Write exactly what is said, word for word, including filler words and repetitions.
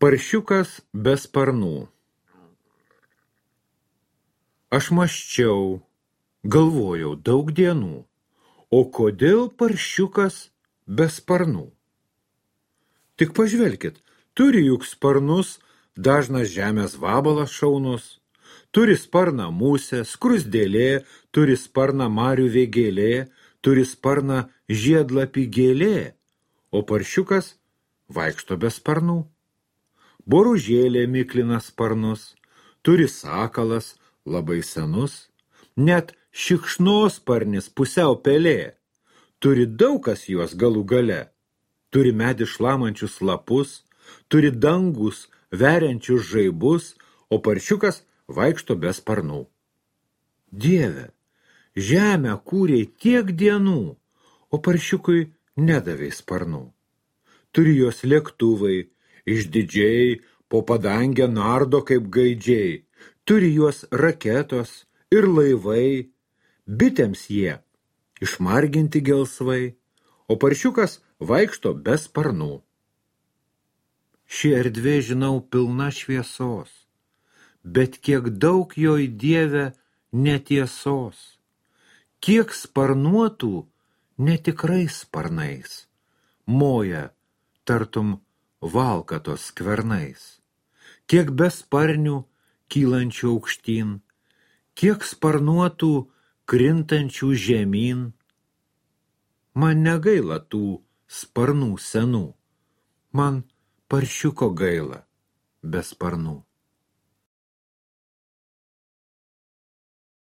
Paršiukas be sparnų. Aš mąsčiau, galvojau daug dienų, o kodėl paršiukas be sparnų? Tik pažvelkit, turi juk sparnus dažnas žemės vabalas šaunus, turi sparną musė, skruzdėlė, turi sparną marių vėgėlė, turi sparną žiedlapį gėlė, o paršiukas vaikšto be sparnų. Boružėlė miklina sparnus, turi sakalas labai senus, net šikšnosparnis pusiau pelė, turi daug kas juos galų gale, turi medį šlamančius lapus, turi dangus veriančius žaibus, o paršiukas vaikšto be sparnų. Dieve, žemę kūrei tiek dienų, o paršiukui nedavei sparnų. Turi jos lėktuvai, išdidžiai po padangę nardo kaip gaidžiai, turi juos raketos ir laivai, bitėms jie išmarginti gelsvai, o paršiukas vaikšto be sparnų. Ši erdvė, žinau, pilna šviesos, bet kiek daug joj Dieve netiesos, kiek sparnuotų netikrais sparnais, moja tartum valkatos skvernais, kiek besparnių kylančių aukštyn, kiek sparnuotų krintančių žemyn. Man negaila tų sparnų senų, man paršiuko gaila be sparnų.